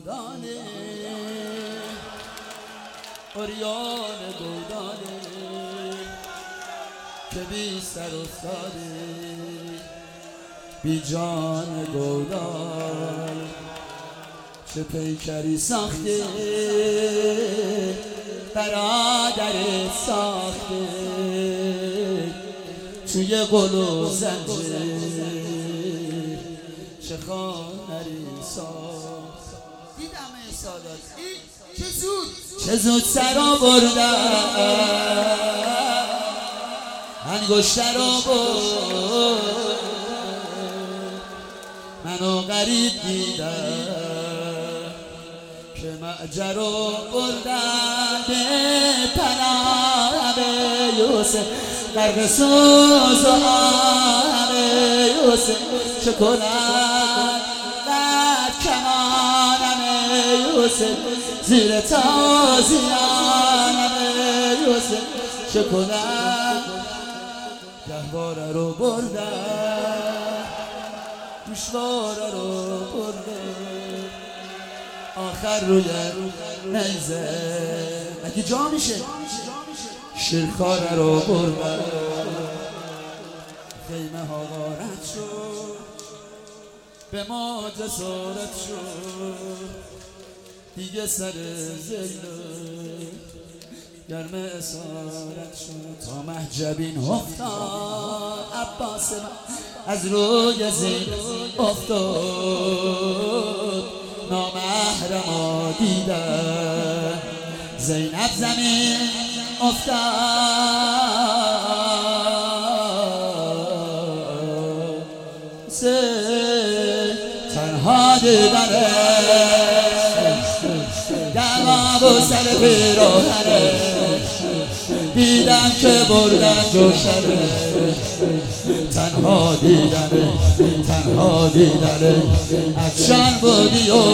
گودانه اوریان گودانه که بی سر افتاده بی جان گودان چه پیکری ساخته برادرت ساخته توی قل و زنجیر چه خانری ساخت. دیدم ای سادات چه زود سر آوردن انگشتر آورد منو غریب دیدم که معجر رو بردن به پناه یوسف غرق سوز و آب یوسف چه کنن در کمانم یوسف زیر تازیانم یوسف چه کنن گهواره رو بردن گوشواره رو بردن آخر روی نیزه مگه جا میشه شیرخواره رو بردن خیمه ها غارت شد به ما جسارت شد دیگه سر زیله گرم اسارت شد تا محجبین افتاد عباس من از روی زین افتاد نامحرما دیدن زینب زمین افتاد تنها دیدنه دماغ و سر پیراهنه دیدم که بردن جوشنه تنها دیدنه افشان بودی و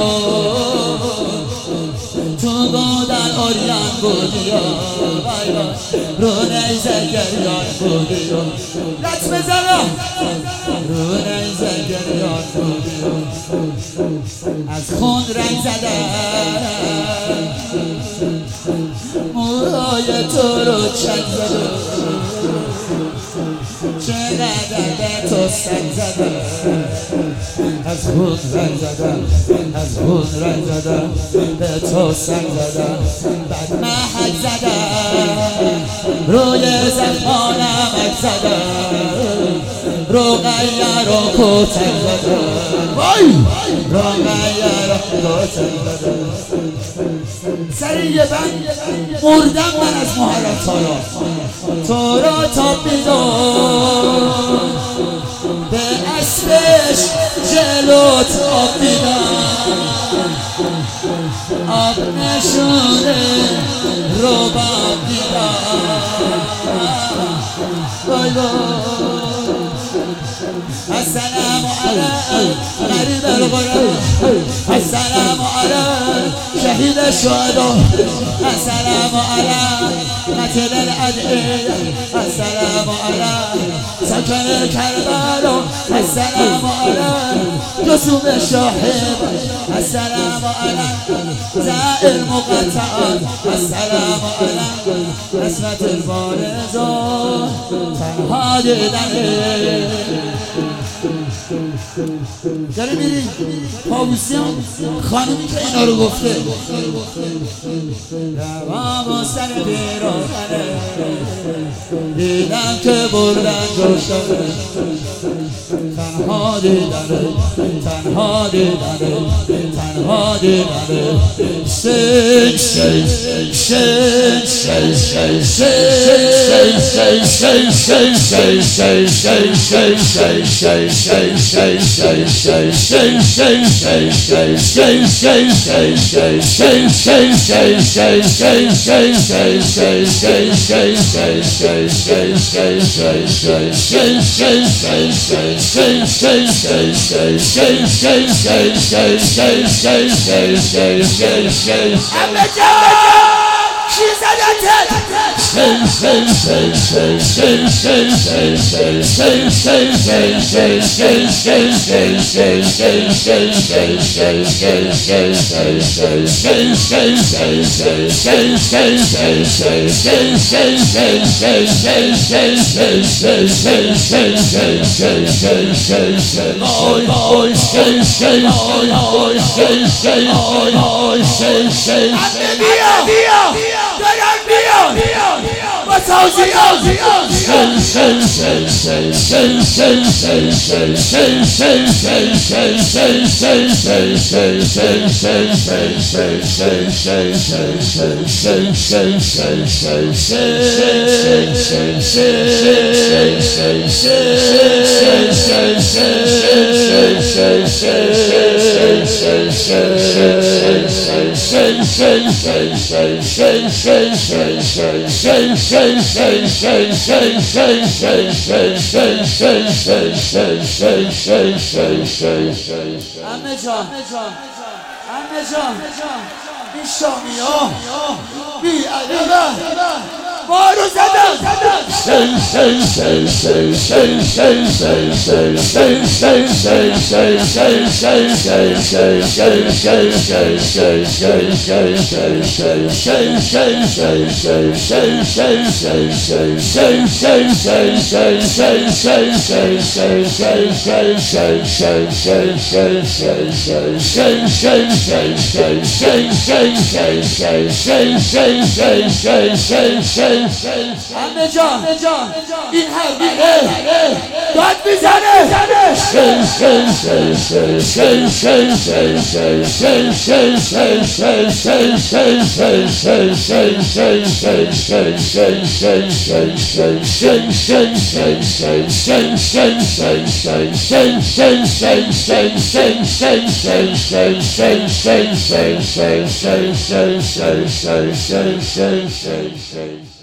تو گودن اوریان بودی و رو نیزه گریان بودی و لط بزنم رو نیزه گریان بودی و از خون رنگ زدن موهای تو رو چند زدن چقدر به تو سنگ زدن از خون رنگ زدن به تو سنگ زدن بعد محک زدن روی زخمانم اک زدن روغیر و کتک زدن روغیر و کتک زدن سر یه بند مردم من از محرم تو را تا بیدون به اسبش جلوت آب دیدم آب نشونه رباب دیدم السلام علیکم غریب الغرب السلام علیکم شهید الشهداء السلام علیکم قتل الادعیه السلام علیکم سکن کربلا السلام علیکم جسوم شاهد السلام علیکم زائر مقطعان السلام علیکم اسمت البارزان تنها دیدنه داره میری پاوسیان خانومی که اینا رو گفته دوام و سر پیراهنه دیدم که بردن جوشنه تنها دیدنه She's addicted. Ammecan, nişanıyor, bir adama maruz eder. Ammecan, in her biri, dört bizene. Say